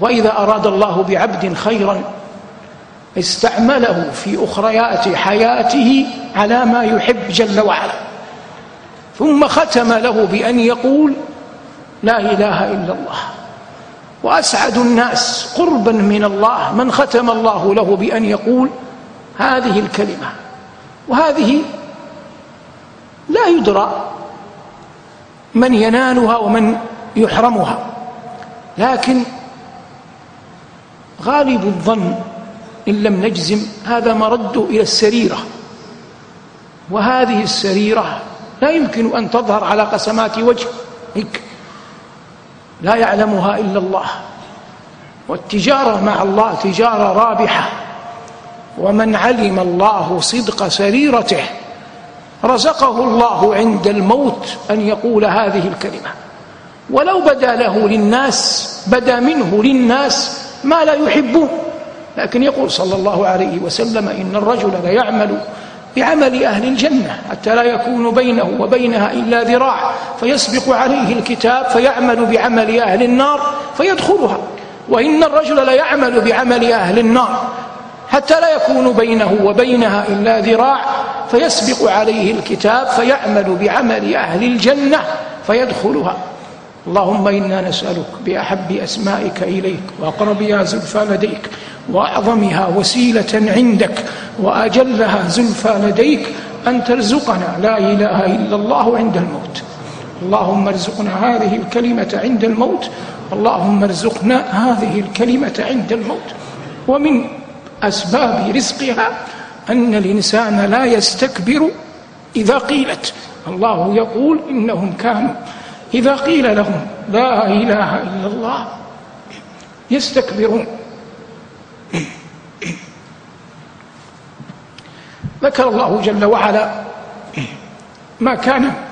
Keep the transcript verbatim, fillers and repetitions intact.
وإذا أراد الله بعبد خيرا استعمله في أخريات حياته على ما يحب جل وعلا، ثم ختم له بأن يقول لا إله إلا الله. وأسعد الناس قربا من الله من ختم الله له بأن يقول هذه الكلمة، وهذه لا يدرى من ينالها ومن يحرمها، لكن غالب الظن إن لم نجزم هذا مرد إلى السريرة، وهذه السريرة لا يمكن أن تظهر على قسمات وجهك، لا يعلمها إلا الله. والتجارة مع الله تجارة رابحة، ومن علم الله صدق سريرته رزقه الله عند الموت أن يقول هذه الكلمة، ولو بدا له للناس بدا منه للناس ما لا يحبون، لكن يقول صلى الله عليه وسلم إن الرجل ليعمل بعمل أهل الجنة حتى لا يكون بينه وبينها إلا ذراع فيسبق عليه الكتاب فيعمل بعمل أهل النار فيدخلها، وإن الرجل ليعمل بعمل أهل النار حتى لا يكون بينه وبينها إلا ذراع فيسبق عليه الكتاب فيعمل بعمل أهل الجنة فيدخلها. اللهم إنا نسألك بأحب أسمائك إليك وأقربها زلفى لديك وأعظمها وسيلة عندك وأجلها زلفى لديك أن ترزقنا لا إله إلا الله عند الموت. اللهم ارزقنا هذه الكلمة عند الموت، اللهم ارزقنا هذه الكلمة عند الموت. ومن أسباب رزقها أن الإنسان لا يستكبر إذا قيلت. الله يقول إنهم كانوا إذا قيل لهم لا إله إلا الله يستكبرون. ذكر الله جل وعلا ما كان